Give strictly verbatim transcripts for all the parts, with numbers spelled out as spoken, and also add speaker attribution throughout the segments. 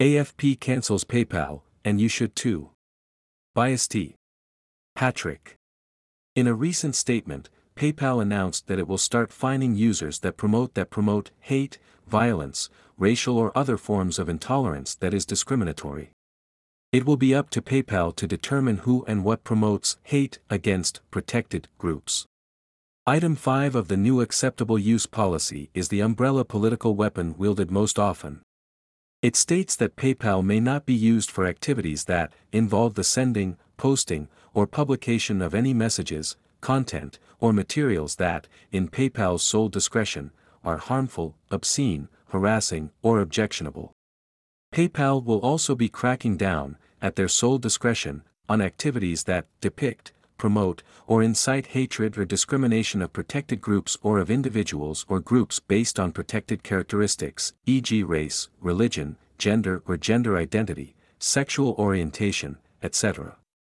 Speaker 1: A F P cancels PayPal, and you should too. By St. Patrick. In a recent statement, PayPal announced that it will start fining users that promote that promote hate, violence, racial or other forms of intolerance that is discriminatory. It will be up to PayPal to determine who and what promotes hate against protected groups. Item five of the new acceptable use policy is the umbrella political weapon wielded most often. It states that PayPal may not be used for activities that involve the sending, posting, or publication of any messages, content, or materials that, in PayPal's sole discretion, are harmful, obscene, harassing, or objectionable. PayPal will also be cracking down, at their sole discretion, on activities that depict, promote, or incite hatred or discrimination of protected groups or of individuals or groups based on protected characteristics, for example race, religion, gender or gender identity, sexual orientation, et cetera.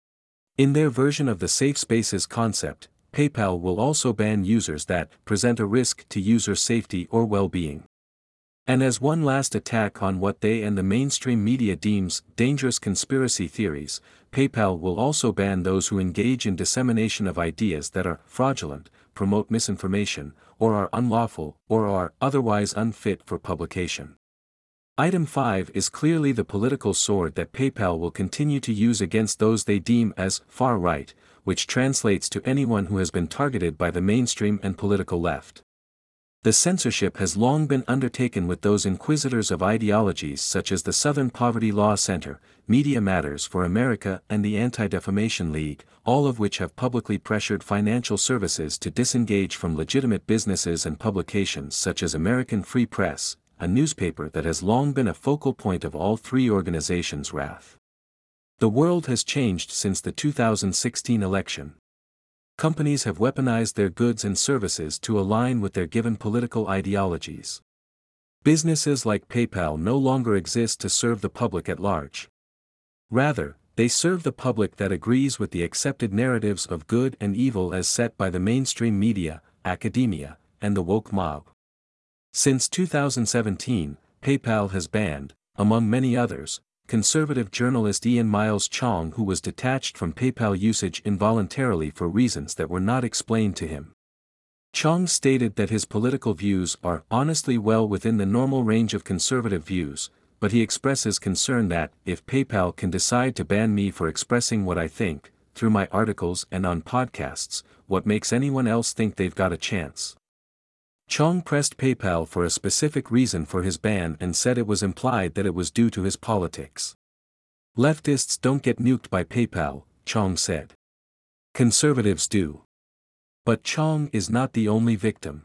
Speaker 1: In their version of the safe spaces concept, PayPal will also ban users that present a risk to user safety or well-being. And as one last attack on what they and the mainstream media deems dangerous conspiracy theories, PayPal will also ban those who engage in dissemination of ideas that are fraudulent, promote misinformation, or are unlawful, or are otherwise unfit for publication. Item five is clearly the political sword that PayPal will continue to use against those they deem as far-right, which translates to anyone who has been targeted by the mainstream and political left. The censorship has long been undertaken with those inquisitors of ideologies such as the Southern Poverty Law Center, Media Matters for America and the Anti-Defamation League, all of which have publicly pressured financial services to disengage from legitimate businesses and publications such as American Free Press, a newspaper that has long been a focal point of all three organizations' wrath. The world has changed since the two thousand sixteen election. Companies have weaponized their goods and services to align with their given political ideologies. Businesses like PayPal no longer exist to serve the public at large. Rather, they serve the public that agrees with the accepted narratives of good and evil as set by the mainstream media, academia, and the woke mob. Since two thousand seventeen, PayPal has banned, among many others, conservative journalist Ian Miles Chong, who was detached from PayPal usage involuntarily for reasons that were not explained to him. Chong stated that his political views are honestly well within the normal range of conservative views, but he expresses concern that, if PayPal can decide to ban me for expressing what I think, through my articles and on podcasts, what makes anyone else think they've got a chance? Chong pressed PayPal for a specific reason for his ban and said it was implied that it was due to his politics. Leftists don't get nuked by PayPal, Chong said. Conservatives do. But Chong is not the only victim.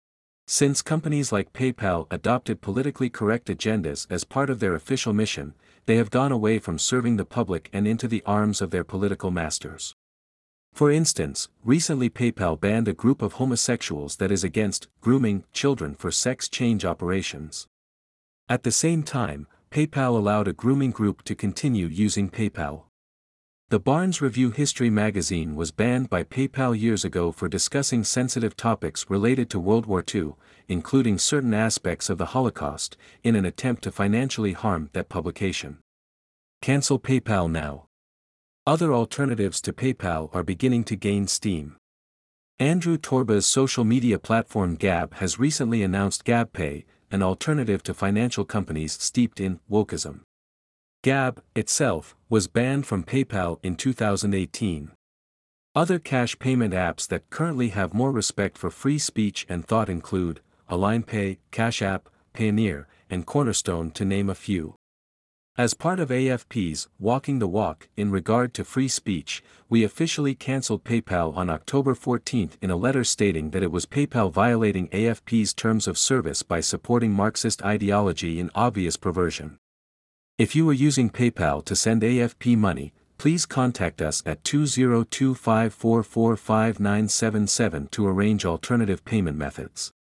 Speaker 1: Since companies like PayPal adopted politically correct agendas as part of their official mission, they have gone away from serving the public and into the arms of their political masters. For instance, recently PayPal banned a group of homosexuals that is against grooming children for sex change operations. At the same time, PayPal allowed a grooming group to continue using PayPal. The Barnes Review History magazine was banned by PayPal years ago for discussing sensitive topics related to World War Two, including certain aspects of the Holocaust, in an attempt to financially harm that publication. Cancel PayPal now. Other alternatives to PayPal are beginning to gain steam. Andrew Torba's social media platform Gab has recently announced GabPay, an alternative to financial companies steeped in wokeism. Gab, itself, was banned from PayPal in two thousand eighteen. Other cash payment apps that currently have more respect for free speech and thought include AlignPay, Cash App, Payoneer, and Cornerstone, to name a few. As part of A F P's Walking the Walk in regard to free speech, we officially canceled PayPal on October fourteenth in a letter stating that it was PayPal violating A F P's terms of service by supporting Marxist ideology in obvious perversion. If you are using PayPal to send A F P money, please contact us at two zero two five four four five nine seven seven to arrange alternative payment methods.